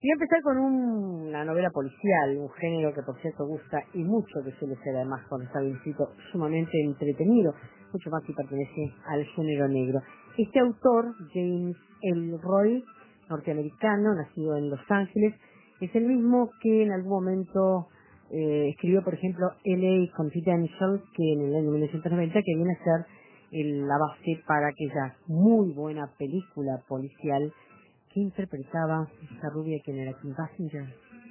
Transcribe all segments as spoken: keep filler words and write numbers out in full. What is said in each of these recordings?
Voy a empezar con un, una novela policial, un género que por cierto gusta y mucho, que suele ser además cuando está bien escrito sumamente entretenido, mucho más si pertenece al género negro. Este autor, James Ellroy, norteamericano, nacido en Los Ángeles, es el mismo que en algún momento eh, escribió, por ejemplo, L A Confidential, que en el año mil novecientos noventa, que viene a ser el, la base para aquella muy buena película policial que interpretaba esa rubia, ¿quién era? Kim Basinger.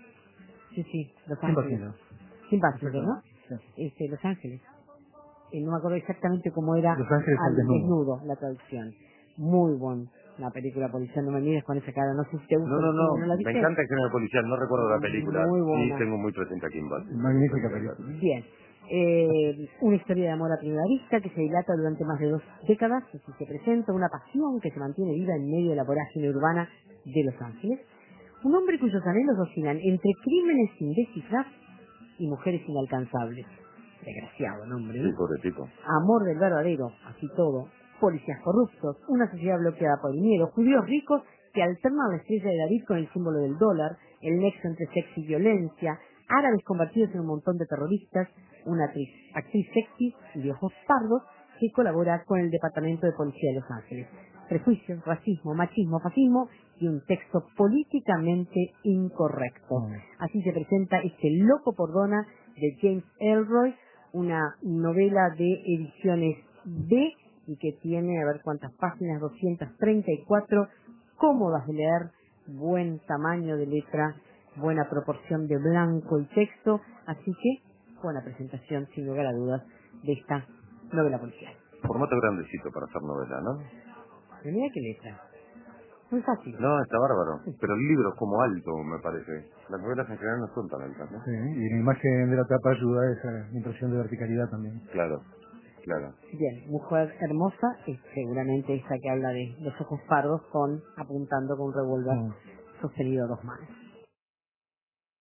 Sí, sí, Los Kim Ángeles. Basinger. Kim Basinger, ¿no? Sí. Este, Los Ángeles. Eh, no me acuerdo exactamente cómo era Los Ángeles al al desnudo. desnudo la traducción. Muy buena la película policial, no me mires con esa cara, no sé si te gusta No, no, el cine, no, ¿no la me viste? encanta el género policial, no recuerdo la película, Muy sí buena. tengo muy presente a Kim Basinger. Magnífica película. Bien. Eh, una historia de amor a primera vista que se dilata durante más de dos décadas, así se presenta una pasión que se mantiene viva en medio de la vorágine urbana de Los Ángeles. Un hombre cuyos anhelos oscilan entre crímenes sin descifrar y mujeres inalcanzables. Desgraciado nombre, Sí, ¿no? pobre tipo. Amor del verdadero, así todo. Policías corruptos, una sociedad bloqueada por el miedo, judíos ricos que alternan la estrella de David con el símbolo del dólar, el nexo entre sexo y violencia, árabes convertidos en un montón de terroristas, una actriz, actriz sexy y de ojos pardos que colabora con el Departamento de Policía de Los Ángeles. Prejuicios, racismo, machismo, fascismo y un texto políticamente incorrecto. Mm. Así se presenta este Loco por Donna de James Ellroy, una novela de ediciones B y que tiene, a ver cuántas páginas, doscientas treinta y cuatro, cómodas de leer, buen tamaño de letra, buena proporción de blanco y texto, así que buena presentación, sin lugar a dudas, de esta novela policial. Formato grandecito para hacer novela, ¿no? Pero mira qué letra, muy fácil. No, está bárbaro. Pero el libro es como alto, me parece. Las novelas en general no son tan altas, ¿no? Sí, y la imagen de la tapa ayuda a esa impresión de verticalidad también. Claro, claro. Bien, mujer hermosa, es seguramente esa que habla de los ojos pardos con apuntando con un revólver Mm. sostenido a dos manos.